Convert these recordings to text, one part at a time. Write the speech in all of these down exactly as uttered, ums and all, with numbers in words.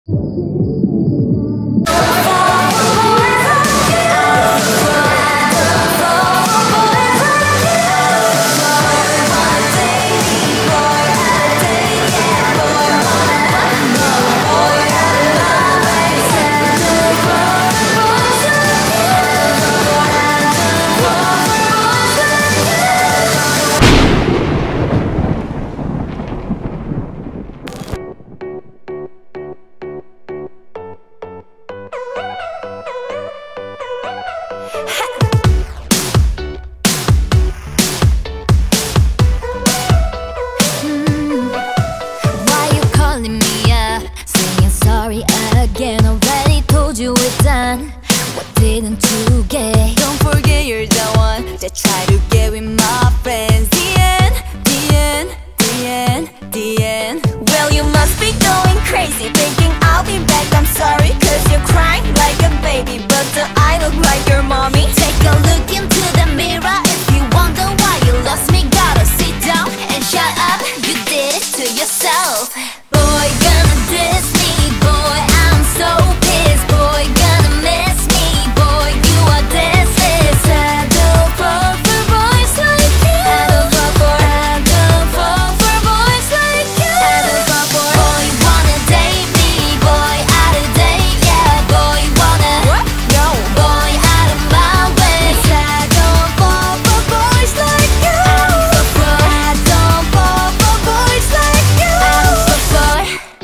Again, already told you we're done. What didn't you get? Don't forget you're the one that tried to get with my friends. The end, the end, the end, the end. Well, you must be going crazy, thinking I'll be back. I'm sorry, cause you're crying like a baby, but do I look like your mommy? Take a look into the mirror. If you wonder why you lost me, gotta sit down and shut up. You did it to yourself. Boy, gonna diss me. Boy, I'm so pissed. Boy, gonna miss me. Boy, you are dismissed. I don't fall for boys like you. I don't fall for I don't fall for boys like you. I don't fall for boy, wanna date me. Boy, out of date, yeah. Boy, wanna What? No. boy, out of my way. I don't fall for boys like you. I don't fall for boys like you. I don't fall for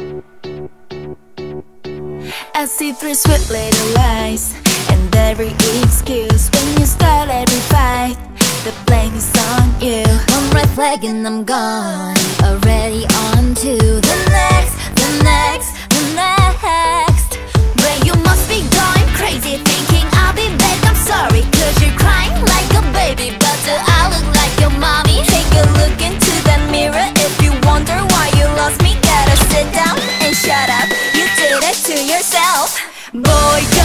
I see through sweet little lies and every excuse. When you start every fight, the blame is on you. one red flag and I'm gone. Already on to the next, the next, the next. Well, you must be going crazy, thinking I'll be back. I'm sorry, cause you're crying like a baby, but do I look like your mommy? Take a look into the mirror. If you wonder why you lost me, gotta sit down and shut up. You did it to yourself. Boy,